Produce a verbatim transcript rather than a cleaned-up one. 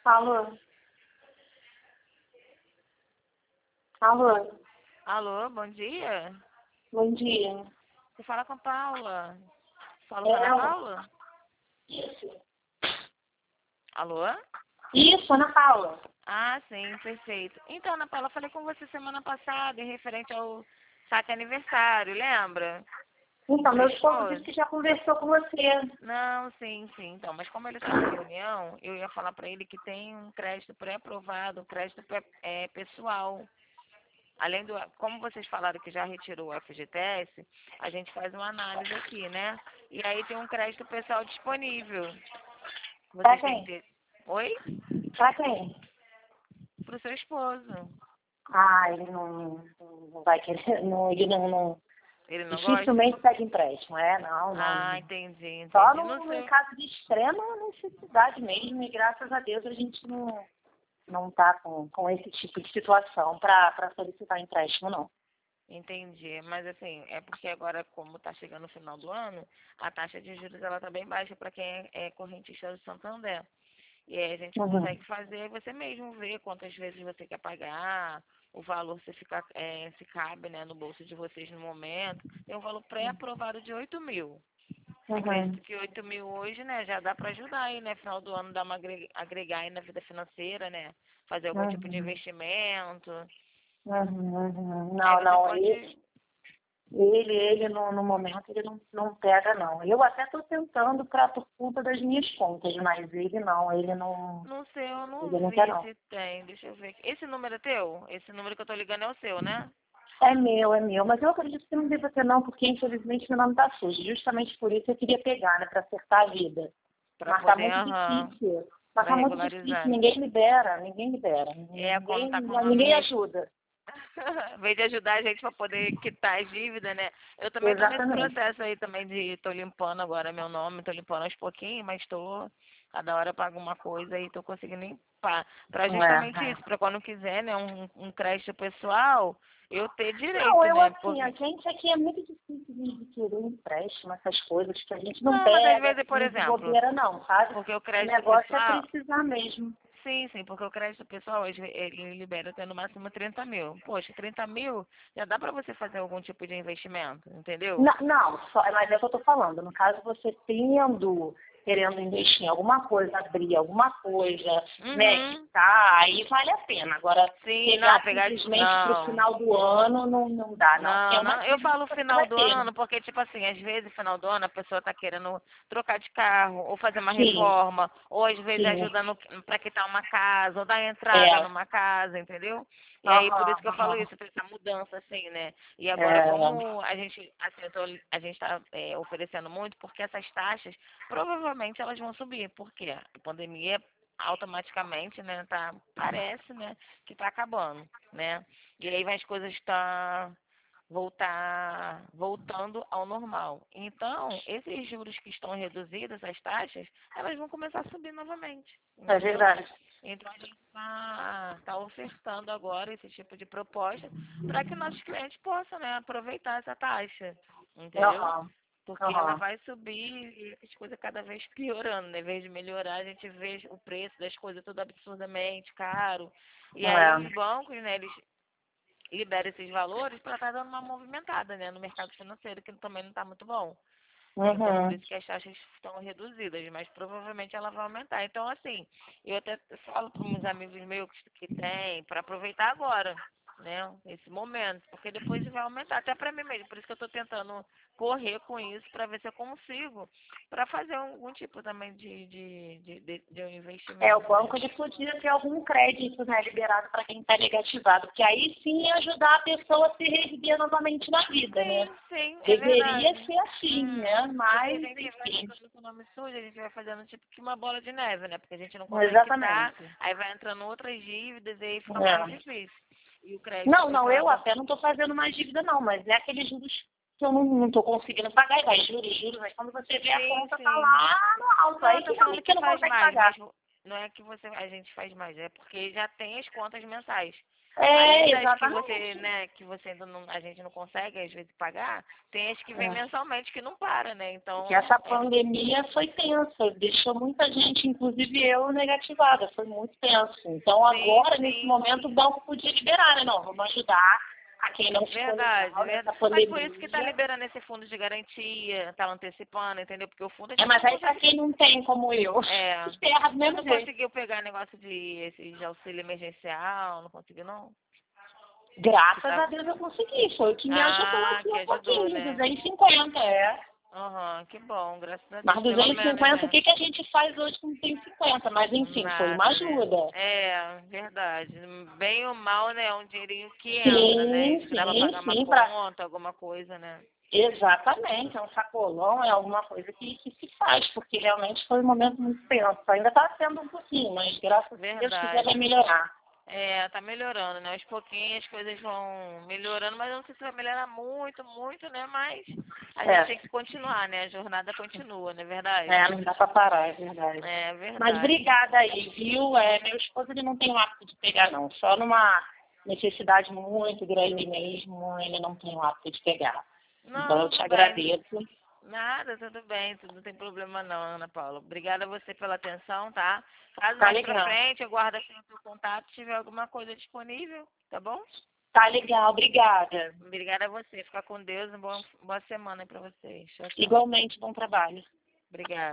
Alô? Alô? Alô, bom dia. Bom dia. Você fala com a Paula. Fala É com a Ana ela? Paula? Isso. Alô? Isso, Ana Paula. Ah, sim, perfeito. Então, Ana Paula, eu falei com você semana passada em referente ao saque aniversário, lembra? Então, Seu meu esposo disse esposo? que já conversou com você. Não, sim, sim. Então, mas como ele está em reunião, eu ia falar para ele que tem um crédito pré-aprovado, um crédito pré- é, pessoal. Além do, como vocês falaram que já retirou o F G T S, a gente faz uma análise aqui, né? E aí tem um crédito pessoal disponível. Pra Vocês têm quem? que ter. Oi? Pra quem? Pro seu esposo. Ah, ele não, não vai querer, não, ele não, não, Ele não gosta? dificilmente pede empréstimo, é, não, Ah, não. entendi, Só entendi. num, No num seu. caso de extrema necessidade mesmo, e graças a Deus a gente não, não tá com, com esse tipo de situação para solicitar empréstimo, não. Entendi. Mas assim, é porque agora, como está chegando no final do ano, a taxa de juros ela tá bem baixa para quem é, é correntista do Santander. E aí a gente Uhum. consegue fazer, você mesmo ver quantas vezes você quer pagar, o valor se fica, é, se cabe, né, no bolso de vocês no momento. Tem um valor pré-aprovado de oito mil. Uhum. Acredito que oito mil hoje, né, já dá para ajudar aí, né, final do ano, dar uma agre- agregar aí na vida financeira, né, fazer algum tipo de Uhum. investimento. Uhum. Uhum. Aí Não, você não, ele, pode, ele, ele no, no momento ele não, não pega, não. Eu até estou tentando pra, por conta das minhas contas, mas ele não, ele não, não sei, eu não ele não quer, vi não. se tem, deixa eu ver. Esse número é teu? Esse número que eu tô ligando é o seu, né? É meu, é meu, mas eu acredito que não deva ter, não, porque infelizmente meu nome está sujo. Justamente por isso eu queria pegar, né, para acertar a vida. Para Mas tá poder, muito aham, difícil. Mas para tá muito difícil, regularizar. ninguém libera, ninguém libera. É, como Ninguém, tá com o ninguém nome. ajuda. Em vez de ajudar a gente para poder quitar as dívidas, né? Eu também tô nesse Exatamente. processo aí também de tô limpando agora meu nome, tô limpando aos pouquinhos, mas tô cada hora eu pago uma coisa e tô conseguindo limpar. Para justamente É, é. isso, para quando quiser, né, um, um crédito pessoal, eu ter Não, direito, eu né? assim, a Porque gente aqui é muito difícil de querer um empréstimo, essas coisas que a gente não não, mas às pega vezes, por assim de exemplo, bobeira não, sabe? porque o O crédito negócio é pessoal, precisar mesmo. sim, sim, porque o crédito pessoal hoje ele libera até no máximo trinta mil. Poxa, trinta mil já dá para você fazer algum tipo de investimento, entendeu? Não, não, só, mas é o que eu estou falando. No caso, você tendo, querendo investir em alguma coisa, abrir alguma coisa, né, que Uhum. tá, aí vale a pena. Agora, Sim, não, pegar pegar. simplesmente para o Não. final do ano não, não dá, não. Porque é Não, uma não. Eu dívida que falo você final vai do ter. ano porque, tipo assim, às vezes, final do ano, a pessoa tá querendo trocar de carro, ou fazer uma Sim, reforma, ou às vezes sim. ajuda no, pra quitar uma casa, ou dar entrada É. numa casa, entendeu? E aí, por isso Aham, que eu falo aham. isso, essa mudança, assim, né? E agora, É. como a gente, assim, eu tô, a gente tá é, oferecendo muito, porque essas taxas, provavelmente elas vão subir. Por quê? A pandemia automaticamente, né, tá, parece, né, que tá acabando, né? E aí vai as coisas tá voltar voltando ao normal. Então, esses juros que estão reduzidos, as taxas, elas vão começar a subir novamente, É entendeu? verdade. Então a gente está tá ofertando agora esse tipo de proposta para que nossos clientes possam, né, aproveitar essa taxa, entendeu? Aham, Porque ela aham. vai subir e as coisas cada vez piorando, né? Em vez de melhorar, a gente vê o preço das coisas tudo absurdamente caro. E aí os É. bancos, né, eles libera esses valores para estar dando uma movimentada, né, no mercado financeiro, que também não está muito bom. Então, por Uhum. isso que as taxas estão reduzidas, mas provavelmente ela vai aumentar. Então, assim, eu até falo para uns amigos meus que tem, para aproveitar agora, né, esse momento, porque depois vai aumentar, até para mim mesmo. Por isso que eu estou tentando correr com isso, para ver se eu consigo, para fazer algum tipo também de, de, de, de, de um É, o investimento, né. banco ele podia ter algum crédito, né, liberado para quem está negativado, porque aí sim ia ajudar a pessoa a se reerguer novamente na vida, né? Sim, sim, é Deveria verdade. ser assim, né? Uhum. Porque a Mas, gente vai enfim, ficando com o nome sujo, a gente vai fazendo tipo que uma bola de neve, né? Porque a gente não consegue quitar, exatamente. aí vai entrando outras dívidas e aí fica mais É. difícil. E o crédito Não, não, pessoal eu agora. até não estou fazendo mais dívida, não, mas é aqueles juros que eu não estou conseguindo pagar, e vai juros, juros, mas quando você vê a Sim, conta tá sim. lá no alto, Não, aí eu que tô falando realmente que você não faz consegue mais, mas pagar. não é que você a gente faz mais, é porque já tem as contas mensais. É, Além das que exatamente. você, né, que você ainda não, a gente não consegue às vezes pagar, tem as que vem É. mensalmente que não para, né? Porque Então, essa é pandemia foi tensa, deixou muita gente, inclusive eu, negativada, foi muito tenso. Então sim, agora, nesse sim. momento, o banco podia liberar, né? Não, vamos ajudar a quem não ficou Verdade, legal nessa verdade. Mas por isso que está pandemia. liberando esse fundo de garantia, está antecipando, entendeu? Porque o fundo a É, gente mas não aí para consegue. quem não tem, como eu, É, ferra do você mesmo não jeito. conseguiu pegar negócio de, esse, de auxílio emergencial, não conseguiu, não? Que Graças tá... a Deus eu consegui, foi o que me ajudou Ah, aqui que um ajudou, pouquinho, né? duzentos e cinquenta, é. Aham, que bom, graças a Mas Deus, pelo menos, duzentos e cinquenta, o né? que, que a gente faz hoje com duzentos e cinquenta? Mas enfim, foi uma Nada, né? ajuda. É, verdade. Bem ou mal, né? É um dinheirinho que entra, né? Sim, Isso que dá pra sim, pagar uma sim, pra, conta, alguma coisa, né? exatamente, é um sacolão, é alguma coisa que, que se faz, porque realmente foi um momento muito tenso. Ainda está sendo um pouquinho, mas graças a Deus quiser vai Verdade. melhorar. É, tá melhorando, né? Aos pouquinhos as coisas vão melhorando, mas eu não sei se vai melhorar muito, muito, né? Mas a gente É, tem que continuar, né? A jornada continua, não é verdade? é, não dá para parar, é verdade. É Mas verdade. obrigada aí, viu? É, meu esposo ele não tem o hábito de pegar, não. Só numa necessidade muito grande mesmo, ele não tem o hábito de pegar. Então eu Não, te tudo bem. agradeço. Nada, tudo bem, tudo não tem problema não, Ana Paula. Obrigada a você pela atenção, tá? Caso Tá mais pra legal. frente eu guardo aqui o seu contato, se tiver alguma coisa disponível, tá bom? Tá legal, obrigada. Obrigada a você. Fica com Deus, uma boa, boa semana aí pra vocês. Tchau, tchau. Igualmente, bom trabalho. Obrigada.